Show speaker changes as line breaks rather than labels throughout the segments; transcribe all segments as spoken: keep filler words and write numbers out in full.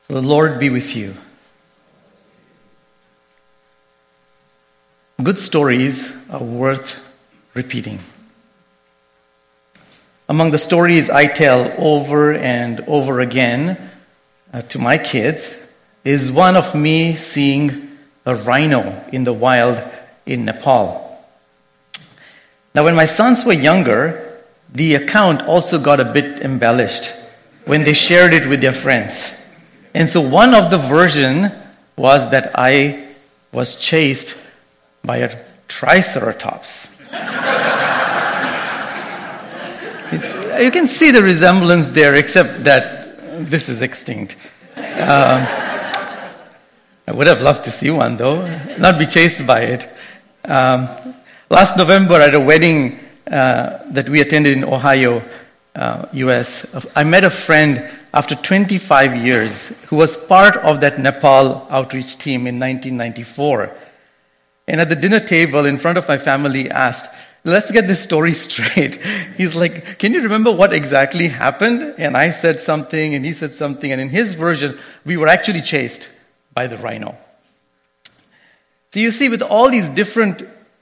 The Lord be with you. Good stories are worth repeating. Among the stories I tell over and over again uh, to my kids is one of me seeing a rhino in the wild in Nepal. Now, when my sons were younger, the account also got a bit embellished when they shared it with their friends. And so one of the version was that I was chased by a triceratops. You can see the resemblance there, except that this is extinct. Um, I would have loved to see one, though, not be chased by it. Um, last November, at a wedding uh, that we attended in Ohio, uh, U S, I met a friend after twenty-five years who was part of that Nepal outreach team in nineteen ninety-four. And at the dinner table in front of my family asked, let's get this story straight. He's like, can you remember what exactly happened? And I said something, and he said something, and in his version, we were actually chased by the rhino. So you see, with all these different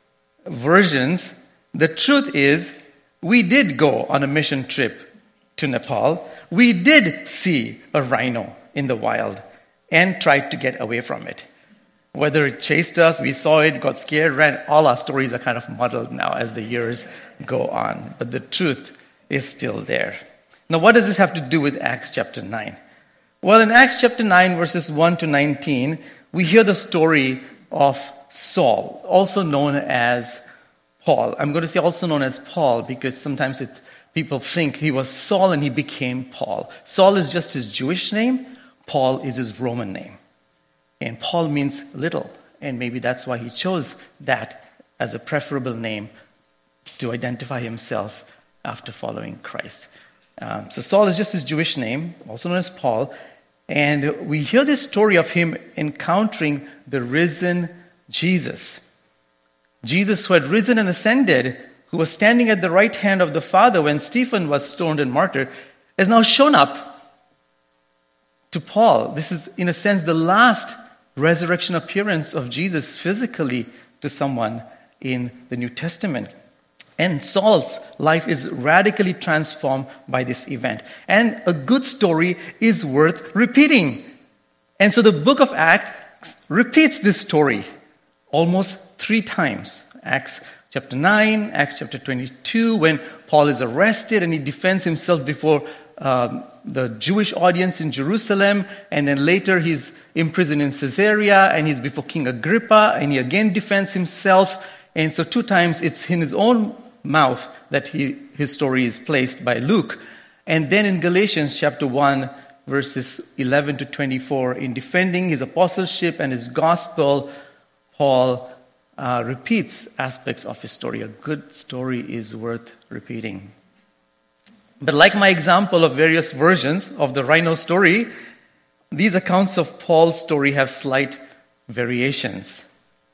versions, the truth is, we did go on a mission trip to Nepal. We did see a rhino in the wild and tried to get away from it. Whether it chased us, we saw it, got scared, ran, all our stories are kind of muddled now as the years go on. But the truth is still there. Now, what does this have to do with Acts chapter nine? Well, in Acts chapter nine, verses one to nineteen, we hear the story of Saul, also known as Paul. I'm going to say also known as Paul because sometimes it, people think he was Saul and he became Paul. Saul is just his Jewish name. Paul is his Roman name. And Paul means little, and maybe that's why he chose that as a preferable name to identify himself after following Christ. Um, so Saul is just his Jewish name, also known as Paul, and we hear this story of him encountering the risen Jesus. Jesus, who had risen and ascended, who was standing at the right hand of the Father when Stephen was stoned and martyred, has now shown up to Paul. This is, in a sense, the last resurrection appearance of Jesus physically to someone in the New Testament. And Saul's life is radically transformed by this event. And a good story is worth repeating. And so the book of Acts repeats this story almost three times. Acts chapter nine, Acts chapter twenty-two, when Paul is arrested and he defends himself before um, the Jewish audience in Jerusalem, and then later he's imprisoned in Caesarea, and he's before King Agrippa, and he again defends himself. And so two times it's in his own mouth that he, his story is placed by Luke. And then in Galatians chapter one, verses eleven to twenty-four, in defending his apostleship and his gospel, Paul uh, repeats aspects of his story. A good story is worth repeating. But like my example of various versions of the rhino story, these accounts of Paul's story have slight variations.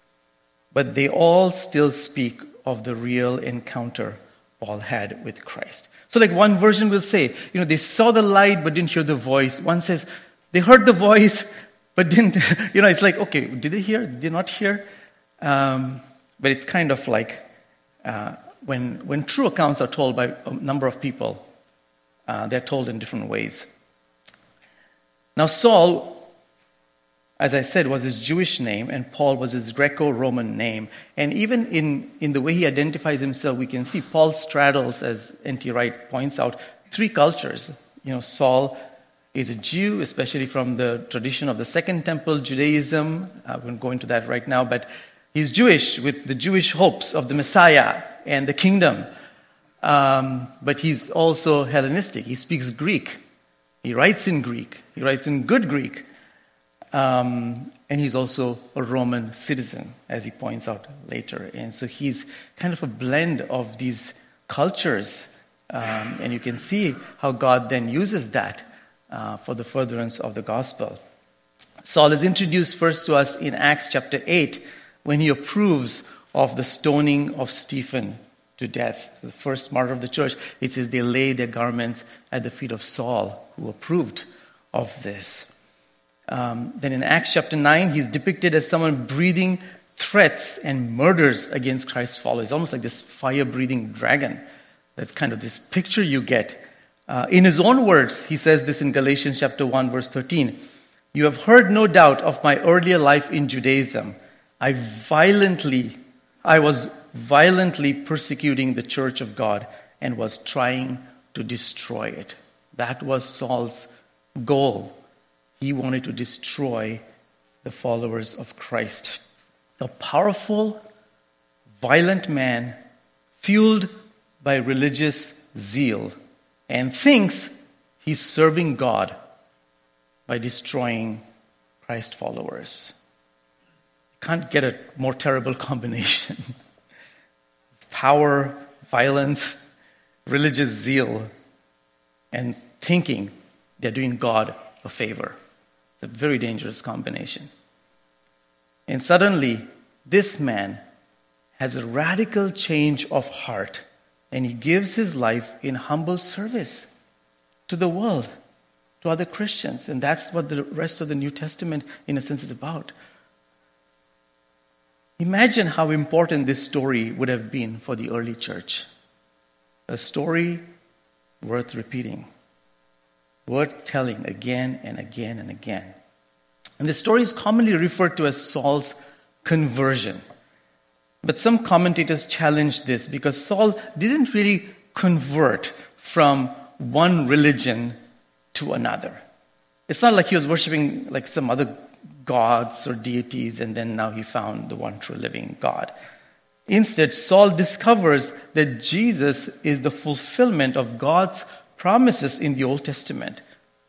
But they all still speak of the real encounter Paul had with Christ. So like one version will say, you know, they saw the light but didn't hear the voice. One says, they heard the voice but didn't, you know, it's like, okay, did they hear? Did they not hear? Um, but it's kind of like uh, when, when true accounts are told by a number of people, Uh, they're told in different ways. Now, Saul, as I said, was his Jewish name, and Paul was his Greco-Roman name. And even in, in the way he identifies himself, we can see Paul straddles, as N T Wright points out, three cultures. You know, Saul is a Jew, especially from the tradition of the Second Temple Judaism. I won't go into that right now, but he's Jewish with the Jewish hopes of the Messiah and the kingdom. Um, but he's also Hellenistic. He speaks Greek. He writes in Greek. He writes in good Greek. Um, and he's also a Roman citizen, as he points out later. And so he's kind of a blend of these cultures. Um, and you can see how God then uses that uh, for the furtherance of the gospel. Saul is introduced first to us in Acts chapter eight when he approves of the stoning of Stephen to death, the first martyr of the church. It says they laid their garments at the feet of Saul, who approved of this. Um, then in Acts chapter nine, he's depicted as someone breathing threats and murders against Christ's followers. Almost like this fire-breathing dragon. That's kind of this picture you get. Uh, in his own words, he says this in Galatians chapter one, verse thirteen. You have heard no doubt of my earlier life in Judaism. I violently, I was violently persecuting the church of God and was trying to destroy it. That was Saul's goal. He wanted to destroy the followers of Christ. A powerful, violent man, fueled by religious zeal, and thinks he's serving God by destroying Christ followers. You can't get a more terrible combination. Power, violence, religious zeal, and thinking they're doing God a favor. It's a very dangerous combination. And suddenly, this man has a radical change of heart, and he gives his life in humble service to the world, to other Christians. And that's what the rest of the New Testament, in a sense, is about. Imagine how important this story would have been for the early church. A story worth repeating, worth telling again and again and again. And the story is commonly referred to as Saul's conversion. But some commentators challenge this because Saul didn't really convert from one religion to another. It's not like he was worshiping like some other gods or deities and then now he found the one true living God. Instead, Saul discovers that Jesus is the fulfillment of God's promises in the Old Testament.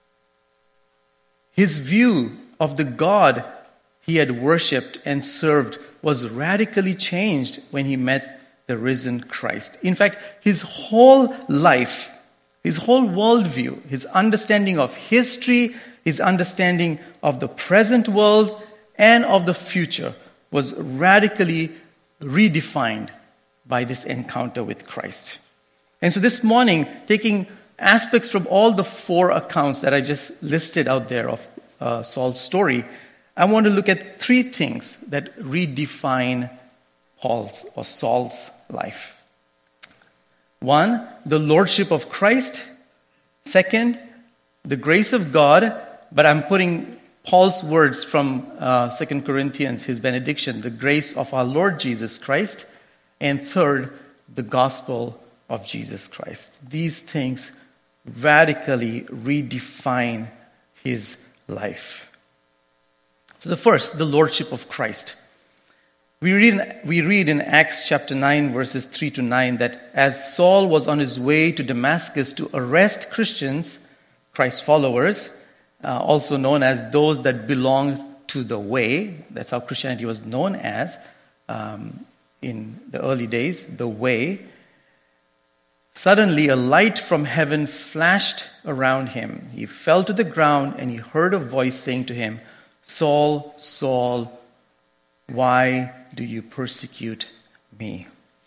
His view of the God he had worshipped and served was radically changed when he met the risen Christ. In fact, his whole life, his whole worldview, his understanding of history, his understanding of the present world and of the future was radically redefined by this encounter with Christ. And so this morning, taking aspects from all the four accounts that I just listed out there of uh, Saul's story, I want to look at three things that redefine Paul's or Saul's life. One, the lordship of Christ. Second, the grace of God. But I'm putting Paul's words from uh, Second Corinthians, his benediction, the grace of our Lord Jesus Christ. And third, the gospel of Jesus Christ. These things radically redefine his life. So the first, the lordship of Christ. We read, in, we read in Acts chapter nine, verses three to nine, that as Saul was on his way to Damascus to arrest Christians, Christ followers, uh, also known as those that belong to the way, that's how Christianity was known as um, in the early days, the way, suddenly a light from heaven flashed around him. He fell to the ground and he heard a voice saying to him, Saul, Saul, why do you persecute me?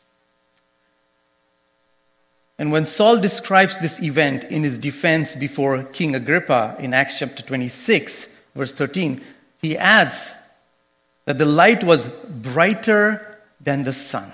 And when Saul describes this event in his defense before King Agrippa in Acts chapter twenty-six, verse thirteen, he adds that the light was brighter than the sun.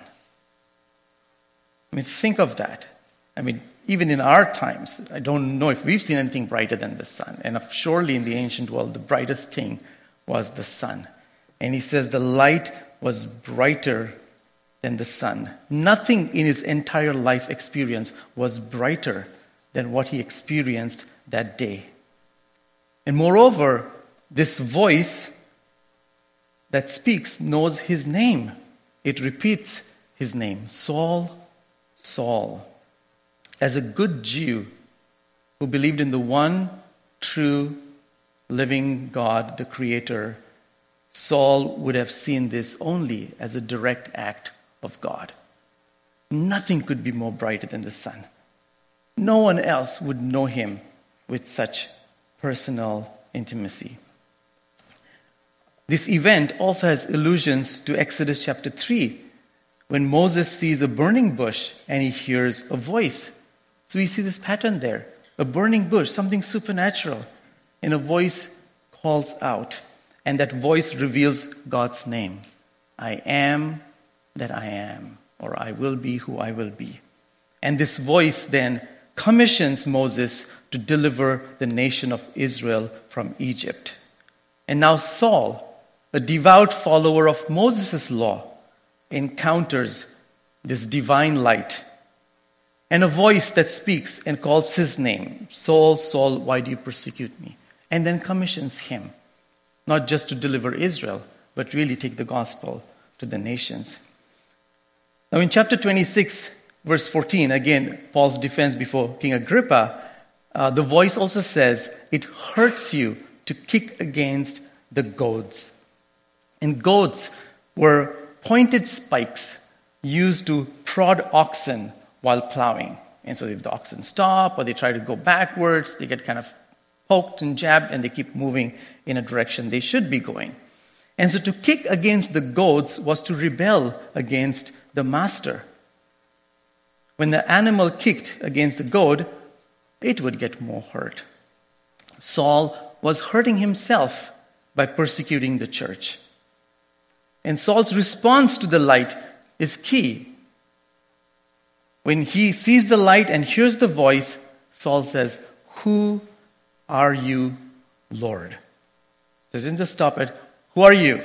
I mean, think of that. I mean, even in our times, I don't know if we've seen anything brighter than the sun. And surely in the ancient world, the brightest thing was the sun. And he says the light was brighter than the sun. Nothing in his entire life experience was brighter than what he experienced that day. And moreover, this voice that speaks knows his name. It repeats his name, Saul, Saul. As a good Jew who believed in the one true living God, the Creator, Saul would have seen this only as a direct act of God. Nothing could be more brighter than the sun. No one else would know him with such personal intimacy. This event also has allusions to Exodus chapter three, when Moses sees a burning bush and he hears a voice. So we see this pattern there. A burning bush, something supernatural, and a voice calls out, and that voice reveals God's name. I am that I am, or I will be who I will be. And this voice then commissions Moses to deliver the nation of Israel from Egypt. And now Saul, a devout follower of Moses' law, encounters this divine light and a voice that speaks and calls his name. Saul, Saul, why do you persecute me? And then commissions him, not just to deliver Israel, but really take the gospel to the nations. Now in chapter twenty-six, verse fourteen, again, Paul's defense before King Agrippa, uh, the voice also says, it hurts you to kick against the goads. And goads were pointed spikes used to prod oxen while plowing. And so if the oxen stop or they try to go backwards, they get kind of poked and jabbed and they keep moving in a direction they should be going. And so to kick against the goads was to rebel against the master. When the animal kicked against the goad, it would get more hurt. Saul was hurting himself by persecuting the church. And Saul's response to the light is key. When he sees the light and hears the voice, Saul says, "Who are you, Lord?" He doesn't just stop at, "Who are you?"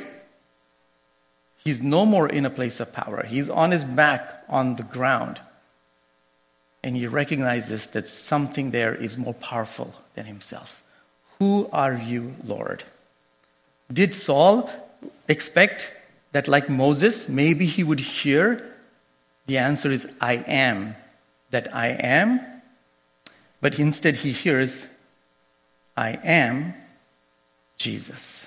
He's no more in a place of power. He's on his back on the ground. And he recognizes that something there is more powerful than himself. Who are you, Lord? Did Saul expect that, like Moses, maybe he would hear? The answer is, I am that I am. But instead he hears, I am Jesus.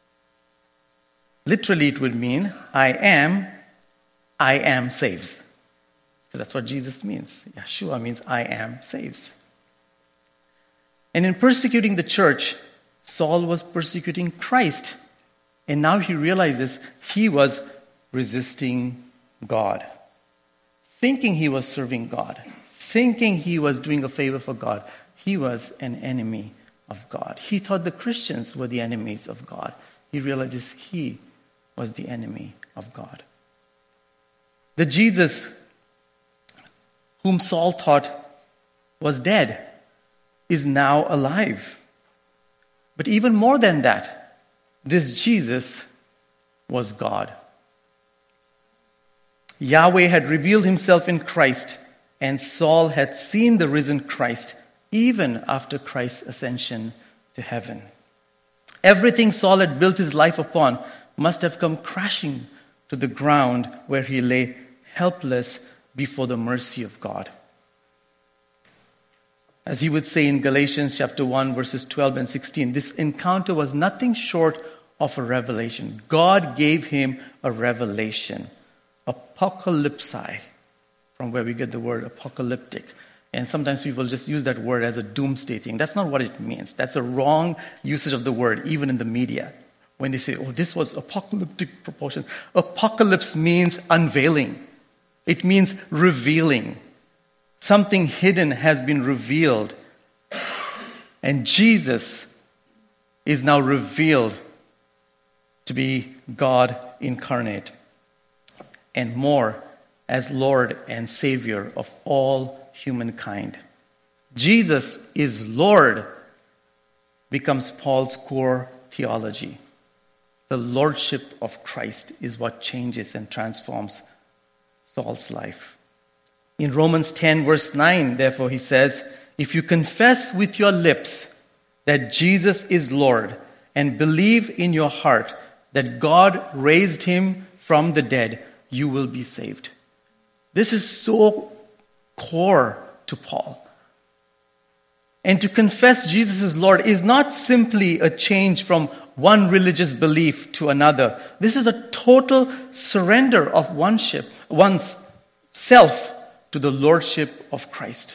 Literally it would mean, I am, I am saves. So that's what Jesus means. Yeshua means I am saves. And in persecuting the church, Saul was persecuting Christ. And now he realizes he was resisting God. Thinking he was serving God. Thinking he was doing a favor for God. He was an enemy of God. He thought the Christians were the enemies of God. He realizes he was the enemy of God. The Jesus whom Saul thought was dead is now alive. But even more than that, this Jesus was God. Yahweh had revealed himself in Christ, and Saul had seen the risen Christ even after Christ's ascension to heaven. Everything Saul had built his life upon must have come crashing to the ground where he lay helpless before the mercy of God. As he would say in Galatians chapter one, verses twelve and sixteen, this encounter was nothing short of a revelation. God gave him a revelation, apocalypsi, from where we get the word apocalyptic. And sometimes people just use that word as a doomsday thing. That's not what it means. That's a wrong usage of the word, even in the media. When they say, oh, this was apocalyptic proportion. Apocalypse means unveiling. It means revealing. Something hidden has been revealed. And Jesus is now revealed to be God incarnate. And more, as Lord and Savior of all humankind. Jesus is Lord becomes Paul's core theology. The lordship of Christ is what changes and transforms Saul's life. In Romans ten, verse nine, therefore, he says, if you confess with your lips that Jesus is Lord and believe in your heart that God raised him from the dead, you will be saved. This is so core to Paul. And to confess Jesus is Lord is not simply a change from one religious belief to another. This is a total surrender of oneself, one's self to the lordship of Christ.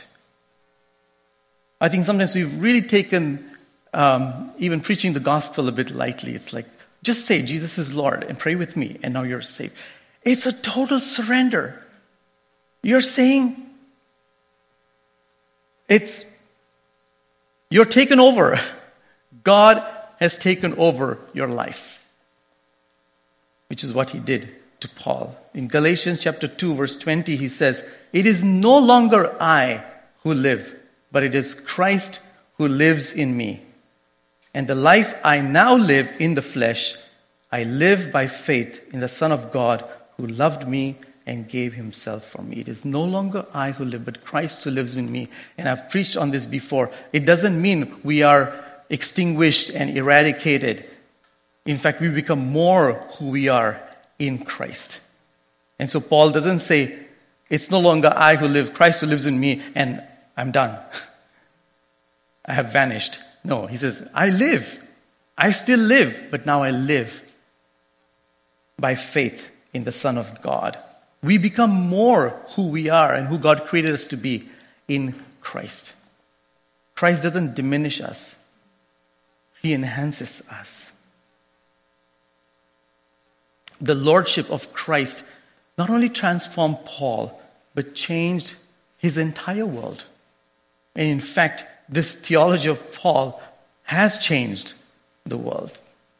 I think sometimes we've really taken um, even preaching the gospel a bit lightly. It's like, just say Jesus is Lord and pray with me and now you're saved. It's a total surrender. You're saying it's, you're taken over. God has taken over your life, which is what he did to Paul. In Galatians chapter two, verse twenty, he says, "It is no longer I who live, but it is Christ who lives in me. And the life I now live in the flesh, I live by faith in the Son of God who loved me and gave himself for me." It is no longer I who live, but Christ who lives in me. And I've preached on this before. It doesn't mean we are extinguished and eradicated. In fact, we become more who we are in Christ. And so Paul doesn't say, it's no longer I who live, Christ who lives in me, and I'm done. I have vanished. No, he says, I live. I still live, but now I live by faith in the Son of God. We become more who we are and who God created us to be in Christ. Christ doesn't diminish us. He enhances us. The lordship of Christ not only transformed Paul, but changed his entire world. And in fact, this theology of Paul has changed the world.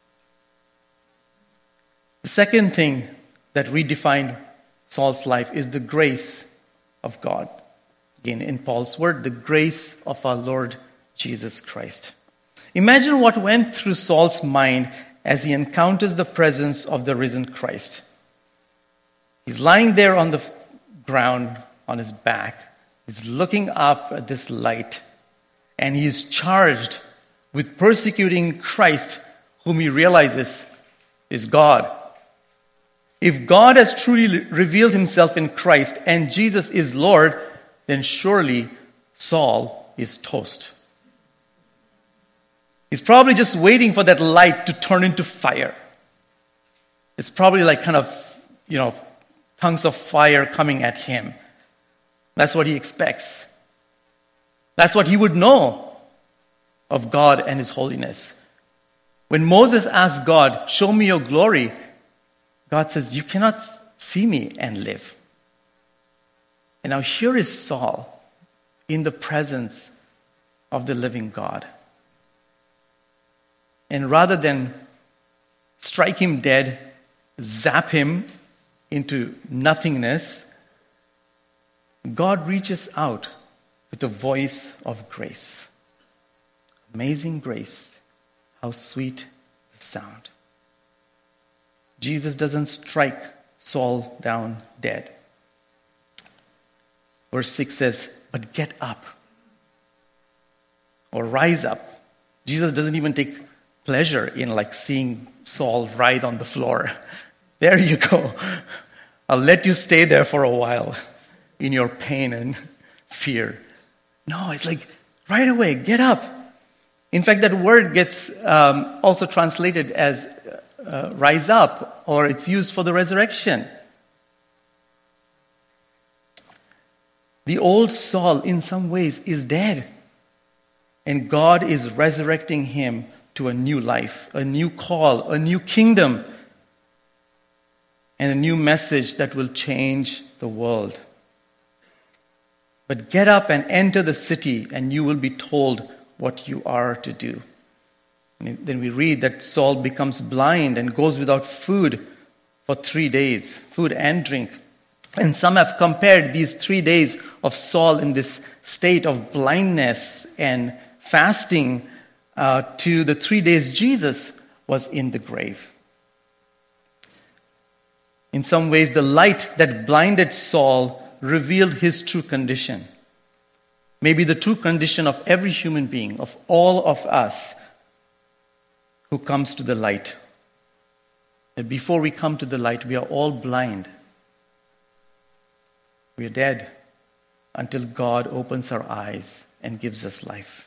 The second thing that redefined Saul's life is the grace of God. Again, in Paul's word, the grace of our Lord Jesus Christ. Imagine what went through Saul's mind as he encounters the presence of the risen Christ. He's lying there on the ground on his back. He's looking up at this light, and he is charged with persecuting Christ, whom he realizes is God. If God has truly revealed himself in Christ and Jesus is Lord, then surely Saul is toast. He's probably just waiting for that light to turn into fire. It's probably like kind of, you know, tongues of fire coming at him. That's what he expects. That's what he would know of God and his holiness. When Moses asked God, "Show me your glory," God says, "You cannot see me and live." And now here is Saul in the presence of the living God. And rather than strike him dead, zap him into nothingness, God reaches out with a voice of grace. Amazing grace. How sweet the sound. Jesus doesn't strike Saul down dead. Verse six says, "But get up," or rise up. Jesus doesn't even take pleasure in like seeing Saul writhe on the floor. There you go. I'll let you stay there for a while in your pain and fear. No, it's like right away, get up. In fact, that word gets um, also translated as uh, rise up, or it's used for the resurrection. The old Saul, in some ways, is dead. And God is resurrecting him to a new life, a new call, a new kingdom, and a new message that will change the world. But get up and enter the city, and you will be told what you are to do. And then we read that Saul becomes blind and goes without food for three days, food and drink. And some have compared these three days of Saul in this state of blindness and fasting uh, to the three days Jesus was in the grave. In some ways, the light that blinded Saul revealed his true condition. Maybe the true condition of every human being, of all of us who comes to the light. That before we come to the light, we are all blind. We are dead until God opens our eyes and gives us life.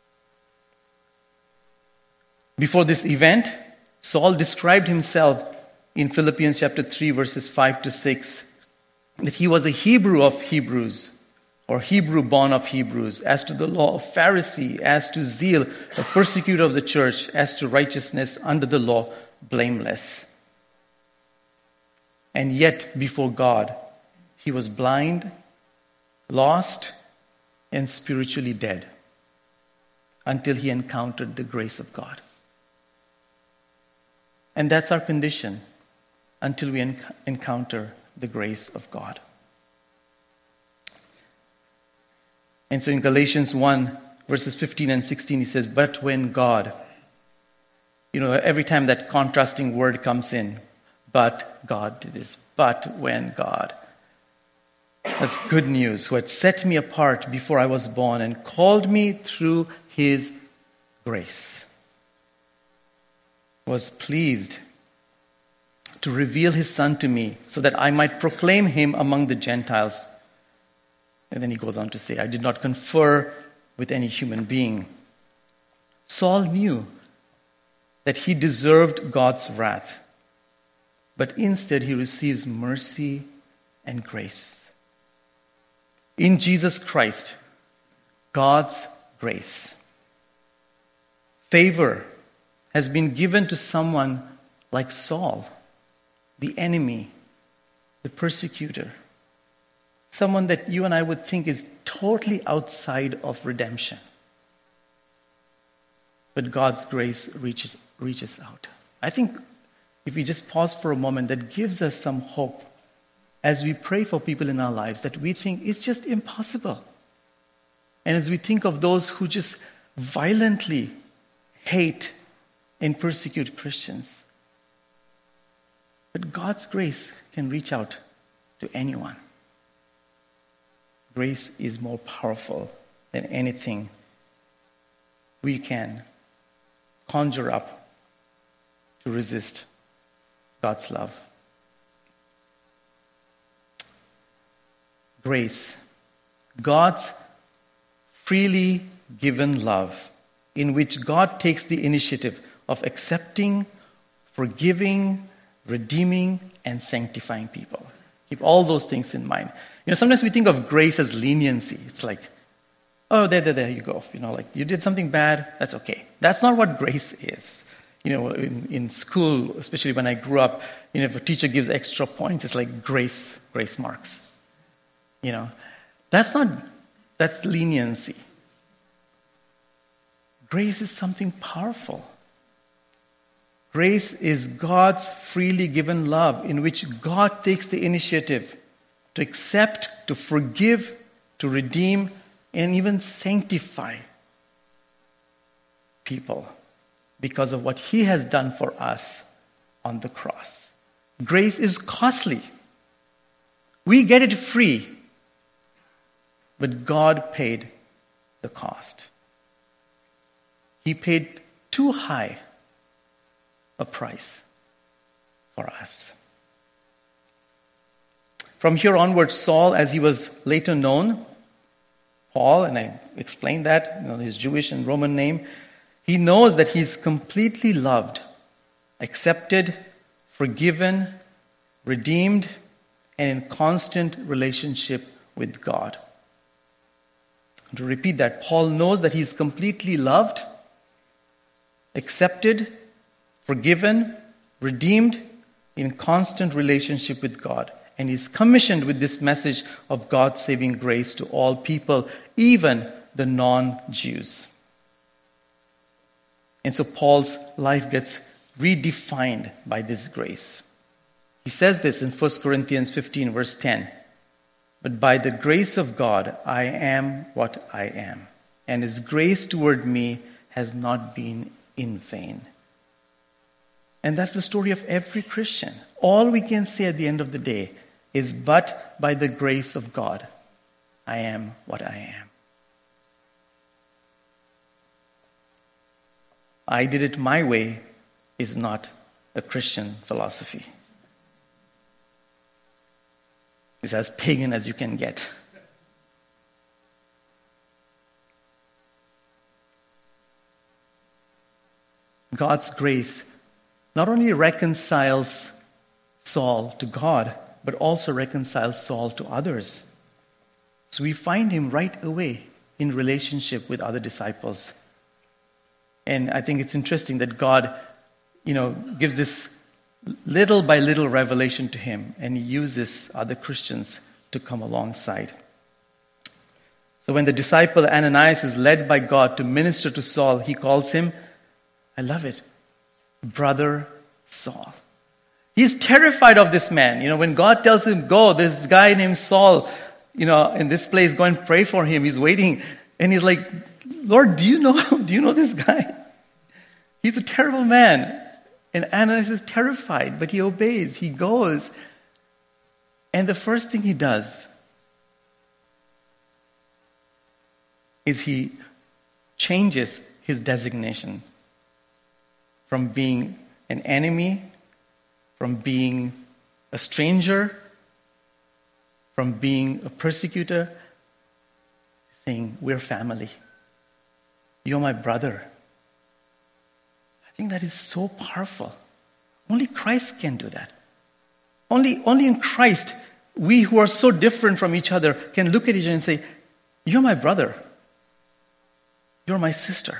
Before this event, Saul described himself in Philippians chapter three, verses five to six, that he was a Hebrew of Hebrews, or Hebrew born of Hebrews, as to the law, a Pharisee, as to zeal, a persecutor of the church, as to righteousness under the law, blameless. And yet, before God, he was blind, lost, and spiritually dead until he encountered the grace of God. And that's our condition until we en- encounter the grace of God. And so in Galatians one, verses fifteen and sixteen, he says, but when God, you know, every time that contrasting word comes in, but God did this, but when God. That's good news, who had set me apart before I was born and called me through his grace, was pleased to reveal his Son to me so that I might proclaim him among the Gentiles. And then he goes on to say, I did not confer with any human being. Saul knew that he deserved God's wrath, but instead he receives mercy and grace. In Jesus Christ, God's grace, favor has been given to someone like Saul, the enemy, the persecutor, someone that you and I would think is totally outside of redemption. But God's grace reaches, reaches out. I think if we just pause for a moment, that gives us some hope as we pray for people in our lives that we think it's just impossible. And as we think of those who just violently hate and persecute Christians. But God's grace can reach out to anyone. Grace is more powerful than anything we can conjure up to resist God's love. Grace, God's freely given love, in which God takes the initiative of accepting, forgiving, redeeming, and sanctifying people. Keep all those things in mind. You know, sometimes we think of grace as leniency. It's like, oh, there, there, there you go. You know, like you did something bad, that's okay. That's not what grace is. You know, in, in school, especially when I grew up, you know, if a teacher gives extra points, it's like grace, grace marks. You know, that's not, that's leniency. Grace is something powerful. Grace is God's freely given love in which God takes the initiative to accept, to forgive, to redeem, and even sanctify people because of what he has done for us on the cross. Grace is costly. We get it free, but God paid the cost. He paid too high a price for us. From here onward, Saul, as he was later known, Paul, and I explained that, you know, his Jewish and Roman name, he knows that he's completely loved, accepted, forgiven, redeemed, and in constant relationship with God. To repeat that, Paul knows that he's completely loved, accepted, forgiven, redeemed, in constant relationship with God. And he's commissioned with this message of God's saving grace to all people, even the non-Jews. And so Paul's life gets redefined by this grace. He says this in First Corinthians fifteen, verse ten. But by the grace of God, I am what I am. And his grace toward me has not been in vain. And that's the story of every Christian. All we can say at the end of the day is, but by the grace of God, I am what I am. I did it my way is not a Christian philosophy. It's as pagan as you can get. God's grace not only reconciles Saul to God, but also reconciles Saul to others. So we find him right away in relationship with other disciples. And I think it's interesting that God, you know, gives this little by little revelation to him, and he uses other Christians to come alongside. So when the disciple Ananias is led by God to minister to Saul, he calls him, I love it, brother Saul. He's terrified of this man. You know, when God tells him, go, this guy named Saul, you know, in this place, go and pray for him. He's waiting. And he's like, Lord, do you know, do you know this guy? He's a terrible man. And Ananias is terrified, but he obeys. He goes. And the first thing he does is he changes his designation from being an enemy, from being a stranger, from being a persecutor, saying, we're family. You're my brother. I think that is so powerful. Only Christ can do that. Only, only in Christ, we who are so different from each other can look at each other and say, you're my brother. You're my sister.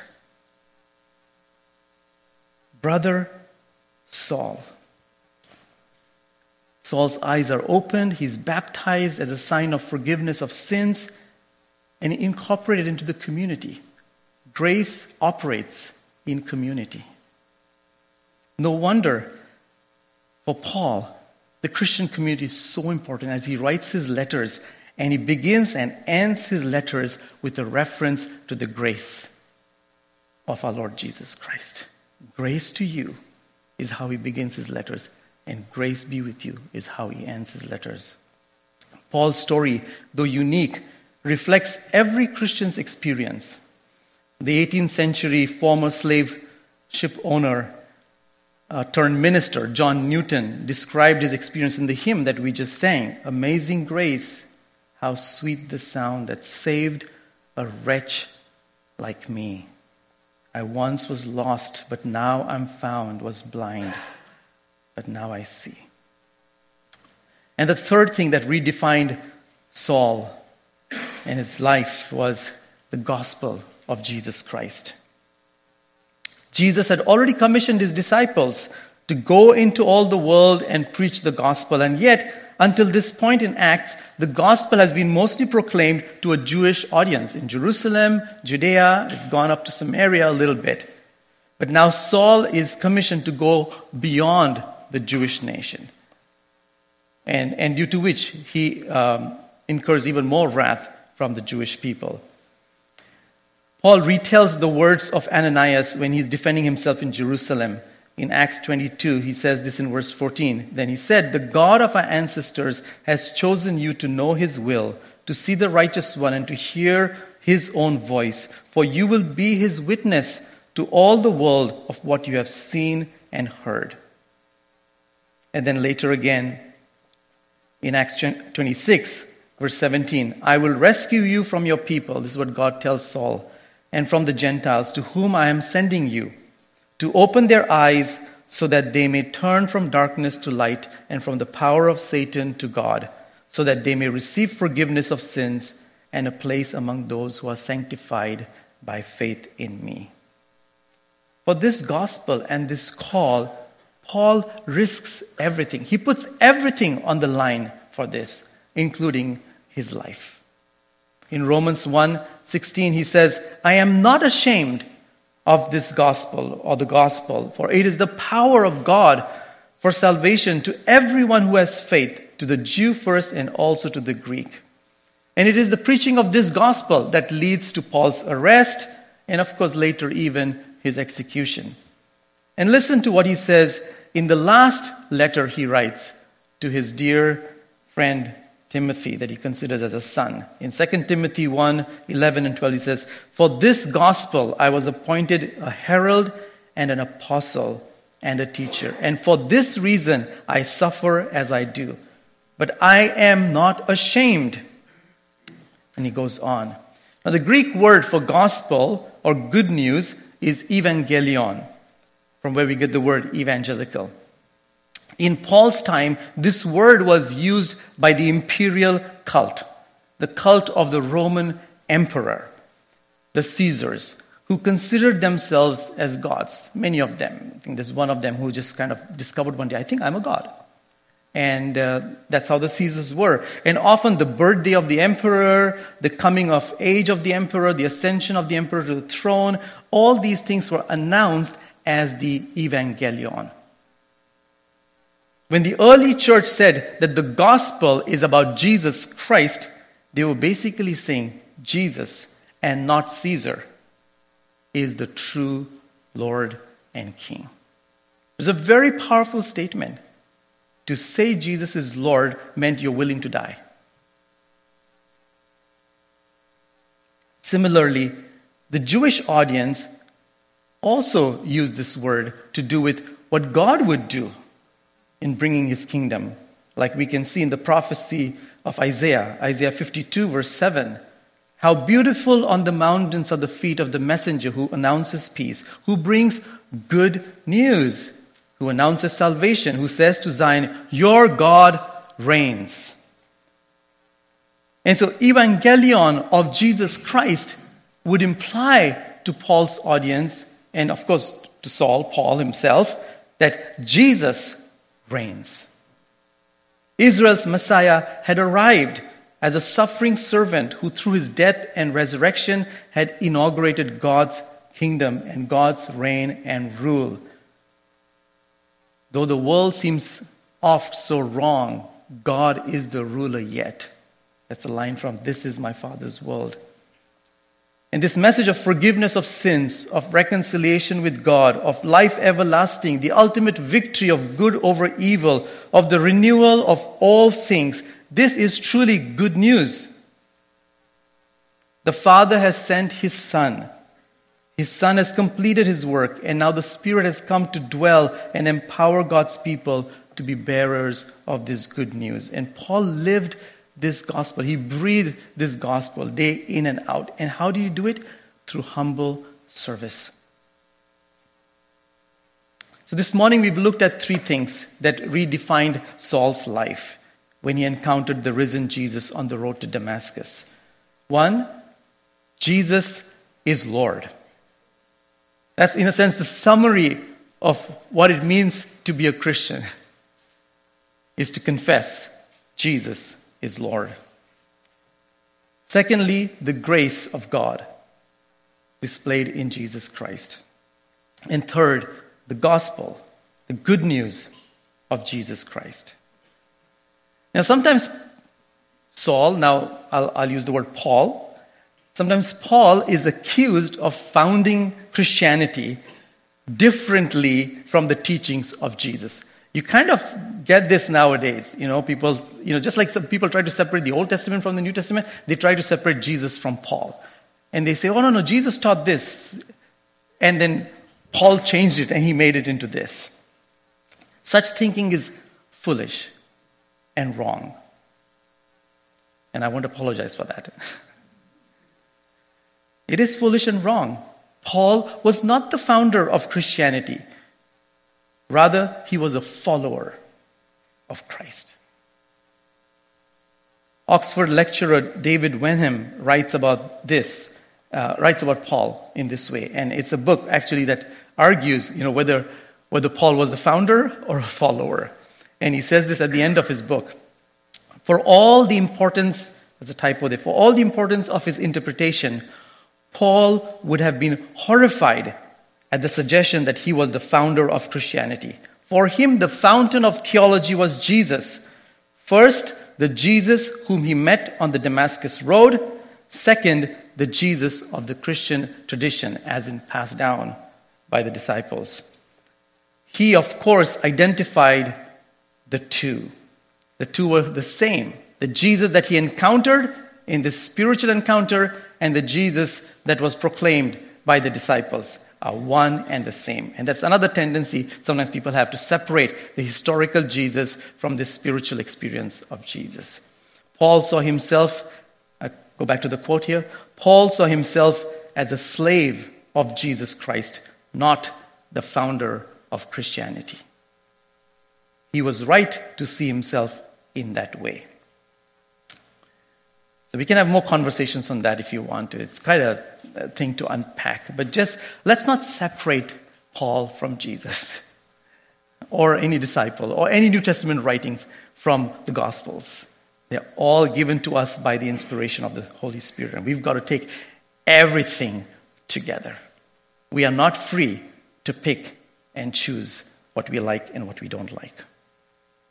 Brother Saul. Saul's eyes are opened. He's baptized as a sign of forgiveness of sins and incorporated into the community. Grace operates in community. No wonder for Paul, the Christian community is so important as he writes his letters, and he begins and ends his letters with a reference to the grace of our Lord Jesus Christ. Grace to you is how he begins his letters, and grace be with you is how he ends his letters. Paul's story, though unique, reflects every Christian's experience. The eighteenth century former slave ship owner uh, turned minister, John Newton, described his experience in the hymn that we just sang, Amazing Grace, how sweet the sound that saved a wretch like me. I once was lost, but now I'm found, was blind, but now I see. And the third thing that redefined Saul and his life was the gospel of Jesus Christ. Jesus had already commissioned his disciples to go into all the world and preach the gospel. And yet, until this point in Acts, the gospel has been mostly proclaimed to a Jewish audience. In Jerusalem, Judea, it's gone up to Samaria a little bit. But now Saul is commissioned to go beyond the Jewish nation. And, and due to which he um, incurs even more wrath from the Jewish people. Paul retells the words of Ananias when he's defending himself in Jerusalem. In Acts twenty-two, he says this in verse fourteen. Then he said, the God of our ancestors has chosen you to know his will, to see the righteous one and to hear his own voice. For you will be his witness to all the world of what you have seen and heard. And then later again, in Acts twenty-six, verse seventeen, I will rescue you from your people. This is what God tells Saul. And from the Gentiles to whom I am sending you, to open their eyes so that they may turn from darkness to light and from the power of Satan to God, so that they may receive forgiveness of sins and a place among those who are sanctified by faith in me. For this gospel and this call, Paul risks everything. He puts everything on the line for this, including his life. In Romans one sixteen, he says, I am not ashamed of this gospel or the gospel, for it is the power of God for salvation to everyone who has faith, to the Jew first and also to the Greek. And it is the preaching of this gospel that leads to Paul's arrest and of course later even his execution. And listen to what he says in the last letter he writes to his dear friend Timothy, that he considers as a son. In Second Timothy one, eleven and twelve, he says, for this gospel I was appointed a herald and an apostle and a teacher. And for this reason I suffer as I do. But I am not ashamed. And he goes on. Now the Greek word for gospel or good news is evangelion, from where we get the word evangelical. In Paul's time, this word was used by the imperial cult, the cult of the Roman emperor, the Caesars, who considered themselves as gods. Many of them. I think there's one of them who just kind of discovered one day, I think I'm a god. And uh, that's how the Caesars were. And often the birthday of the emperor, the coming of age of the emperor, the ascension of the emperor to the throne, all these things were announced as the evangelion. When the early church said that the gospel is about Jesus Christ, they were basically saying Jesus and not Caesar is the true Lord and King. It's a very powerful statement. To say Jesus is Lord meant you're willing to die. Similarly, the Jewish audience also used this word to do with what God would do in bringing his kingdom. Like we can see in the prophecy of Isaiah, Isaiah fifty-two verse seven. How beautiful on the mountains are the feet of the messenger who announces peace, who brings good news, who announces salvation, who says to Zion, your God reigns. And so evangelion of Jesus Christ would imply to Paul's audience, and of course to Saul, Paul himself, that Jesus reigns. Israel's Messiah had arrived as a suffering servant who through his death and resurrection had inaugurated God's kingdom and God's reign and rule. Though the world seems oft so wrong, God is the ruler yet. That's the line from This Is My Father's World. And this message of forgiveness of sins, of reconciliation with God, of life everlasting, the ultimate victory of good over evil, of the renewal of all things, this is truly good news. The Father has sent his Son. His Son has completed his work, and now the Spirit has come to dwell and empower God's people to be bearers of this good news. And Paul lived this gospel. He breathed this gospel day in and out. And how did he do it? Through humble service. So this morning we've looked at three things that redefined Saul's life when he encountered the risen Jesus on the road to Damascus. One, Jesus is Lord. That's in a sense the summary of what it means to be a Christian, is to confess Jesus is Lord. Secondly, the grace of God displayed in Jesus Christ. And third, the gospel, the good news of Jesus Christ. Now sometimes Saul, now I'll, I'll use the word Paul, sometimes Paul is accused of founding Christianity differently from the teachings of Jesus. You kind of get this nowadays, you know, people, you know, just like some people try to separate the Old Testament from the New Testament, they try to separate Jesus from Paul. And they say, oh, no, no, Jesus taught this. And then Paul changed it and he made it into this. Such thinking is foolish and wrong. And I want to apologize for that. It is foolish and wrong. Paul was not the founder of Christianity. Rather, he was a follower of Christ. Oxford lecturer David Wenham writes about this, uh, writes about Paul in this way. And it's a book actually that argues, you know, whether, whether Paul was a founder or a follower. And he says this at the end of his book. For all the importance, there's a typo there, for all the importance of his interpretation, Paul would have been horrified at the suggestion that he was the founder of Christianity. For him, the fountain of theology was Jesus. First, the Jesus whom he met on the Damascus road. Second, the Jesus of the Christian tradition, as in passed down by the disciples. He, of course, identified the two. The two were the same. The Jesus that he encountered in this spiritual encounter and the Jesus that was proclaimed by the disciples are one and the same. And that's another tendency. Sometimes people have to separate the historical Jesus from the spiritual experience of Jesus. Paul saw himself, I go back to the quote here, Paul saw himself as a slave of Jesus Christ, not the founder of Christianity. He was right to see himself in that way. So we can have more conversations on that if you want to. It's quite a, a thing to unpack. But just let's not separate Paul from Jesus or any disciple or any New Testament writings from the Gospels. They're all given to us by the inspiration of the Holy Spirit. And we've got to take everything together. We are not free to pick and choose what we like and what we don't like.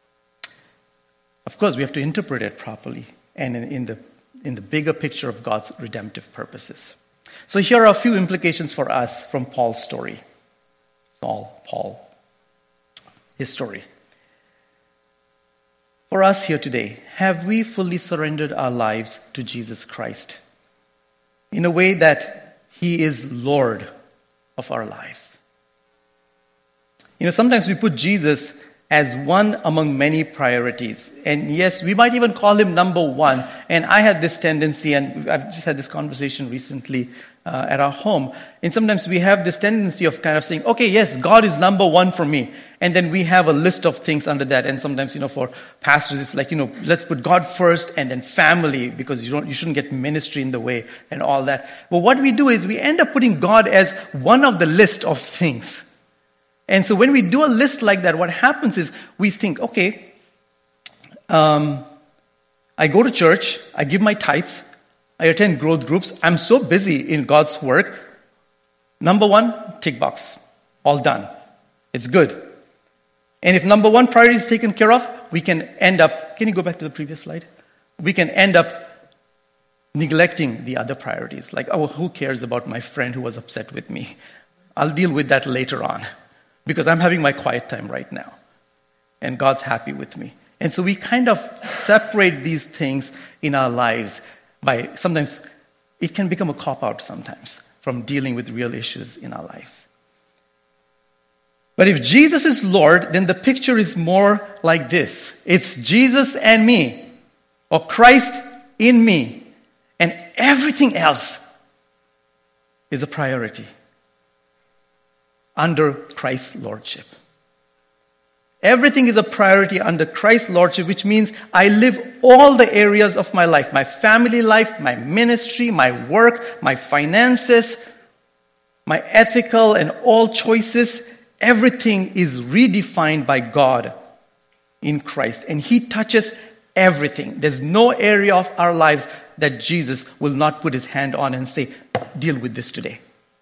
of course, we have to interpret it properly and in, in the in the bigger picture of God's redemptive purposes. So here are a few implications for us from Paul's story. Saul, Paul, his story. For us here today, have we fully surrendered our lives to Jesus Christ in a way that he is Lord of our lives? You know, sometimes we put Jesus as one among many priorities. And yes, we might even call him number one. And I had this tendency, and I've just had this conversation recently uh, at our home. And sometimes we have this tendency of kind of saying, okay, yes, God is number one for me. And then we have a list of things under that. And sometimes, you know, for pastors, it's like, you know, let's put God first and then family, because you don't, you shouldn't get ministry in the way and all that. But what we do is we end up putting God as one of the list of things. And so when we do a list like that, what happens is we think, okay, um, I go to church, I give my tithes, I attend growth groups, I'm so busy in God's work. Number one, tick box, all done. It's good. And if number one priority is taken care of, we can end up, can you go back to the previous slide? We can end up neglecting the other priorities. Like, oh, who cares about my friend who was upset with me? I'll deal with that later on. Because I'm having my quiet time right now. And God's happy with me. And so we kind of separate these things in our lives by, sometimes it can become a cop-out sometimes from dealing with real issues in our lives. But if Jesus is Lord, then the picture is more like this. It's Jesus and me, or Christ in me, and everything else is a priority under Christ's lordship. Everything is a priority under Christ's lordship, which means I live all the areas of my life, my family life, my ministry, my work, my finances, my ethical and all choices. Everything is redefined by God in Christ, and he touches everything. There's no area of our lives that Jesus will not put his hand on and say, deal with this today.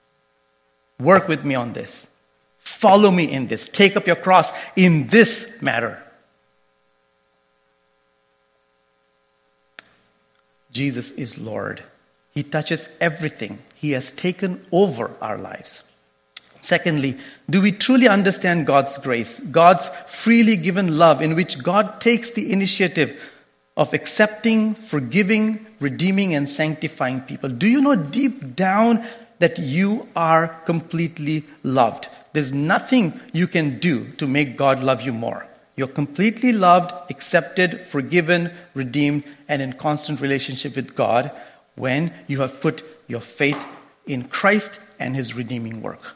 Work with me on this. Follow me in this. Take up your cross in this matter. Jesus is Lord. He touches everything. He has taken over our lives. Secondly, do we truly understand God's grace, God's freely given love in which God takes the initiative of accepting, forgiving, redeeming, and sanctifying people? Do you know deep down that you are completely loved? There's nothing you can do to make God love you more. You're completely loved, accepted, forgiven, redeemed, and in constant relationship with God when you have put your faith in Christ and his redeeming work.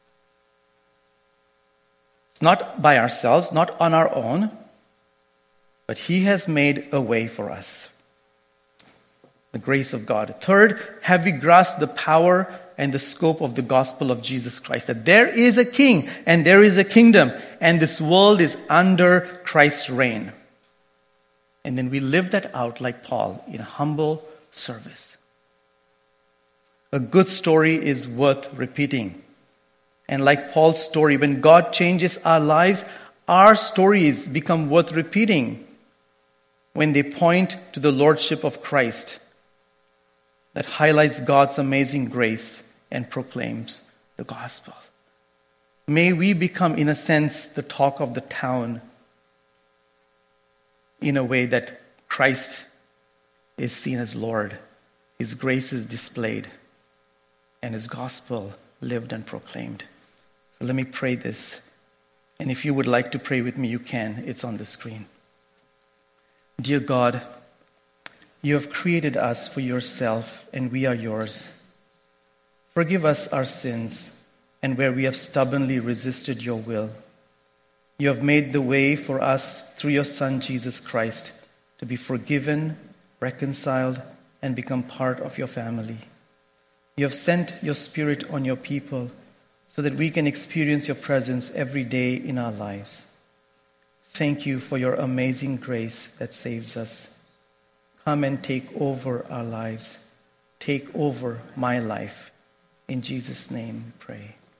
It's not by ourselves, not on our own, but he has made a way for us. The grace of God. Third, have we grasped the power and the scope of the gospel of Jesus Christ? That there is a king and there is a kingdom, and this world is under Christ's reign. And then we live that out like Paul in humble service. A good story is worth repeating. And like Paul's story, when God changes our lives, our stories become worth repeating when they point to the lordship of Christ that highlights God's amazing grace and proclaims the gospel. May we become, in a sense, the talk of the town in a way that Christ is seen as Lord, his grace is displayed, and his gospel lived and proclaimed. So let me pray this. And if you would like to pray with me, you can. It's on the screen. Dear God, you have created us for yourself, and we are yours. Forgive us our sins, and where we have stubbornly resisted your will. You have made the way for us through your Son, Jesus Christ, to be forgiven, reconciled, and become part of your family. You have sent your Spirit on your people so that we can experience your presence every day in our lives. Thank you for your amazing grace that saves us. Come and take over our lives. Take over my life. In Jesus' name, pray.